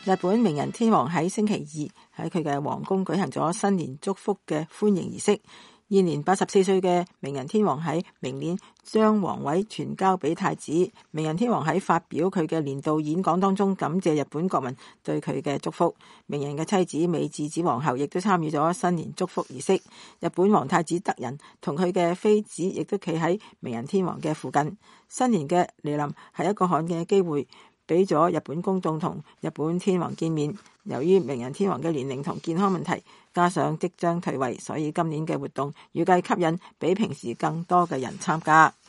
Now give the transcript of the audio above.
日本明仁天皇喺星期二喺佢嘅皇宮舉行咗新年祝福嘅歡迎儀式。現年84歲嘅明仁天皇喺明年將皇位傳交俾太子。明仁天皇喺發表佢嘅年度演講當中，感謝日本國民對佢嘅祝福。明仁嘅妻子美智子皇后亦都參與咗新年祝福儀式。日本皇太子德仁同佢嘅妃子亦都企喺明仁天皇嘅附近。新年嘅嚟臨係一個罕見嘅機會，俾咗日本公眾同日本天皇見面。由於明仁天皇嘅年齡同健康問題，加上即將退位，所以今年嘅活動預計吸引比平時更多嘅人參加。